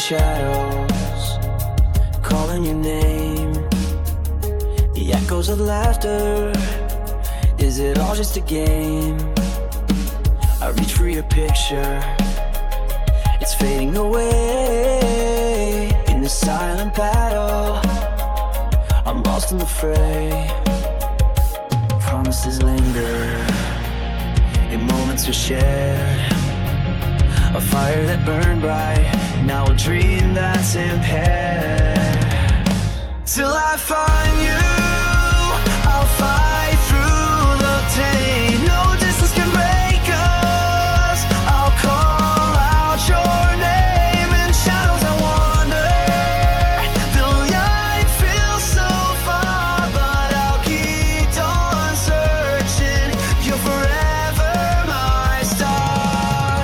shadows, calling your name. The echoes of laughter, is it all just a game? I reach for your picture, it's fading away. In the silent battle, I'm lost in the fray. Promises linger, in moments we shared. A fire that burned bright, now a dream that's impaired. Till I find you, I'll fight through the pain. No distance can break us. I'll call out your name. In shadows I wander, the light feels so far, but I'll keep on searching. You're forever my star.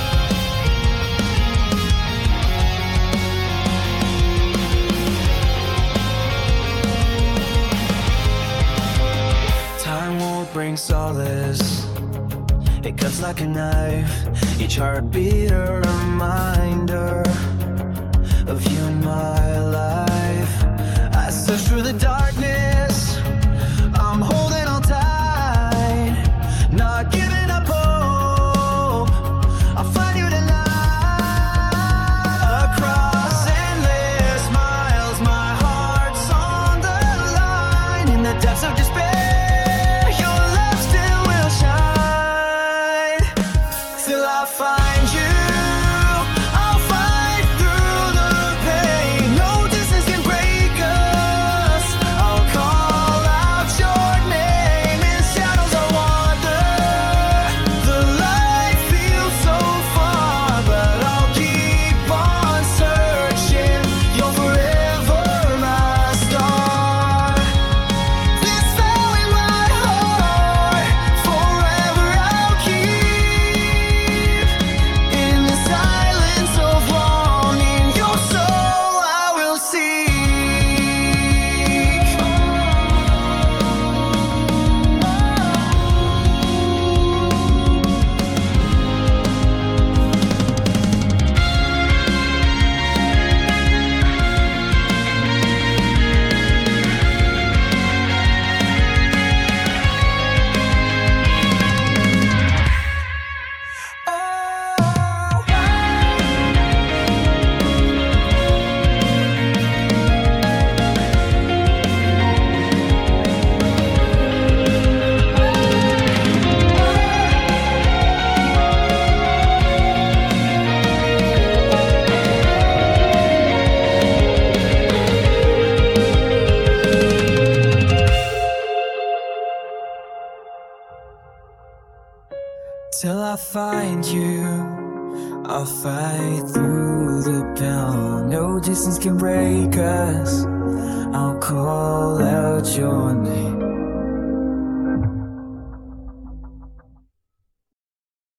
Time won't bring solace, it cuts like a knife. Each heartbeat a reminder of you in my life. I search through the darkness, I'm holding on tight, not giving up hope. I'll find you tonight. Across endless miles, my heart's on the line. In the depths of despair, till I find you, I'll fight through the pain. No distance can break us. I'll call out your name. In shadows I wander, the light feels so far, but I'll keep on searching. You're forever my star. This vow in my heart, forever I'll keep. In the silence of longing, your soul I will seek. Till I find you, I'll fight through the pain. No distance can break us. I'll call out your name.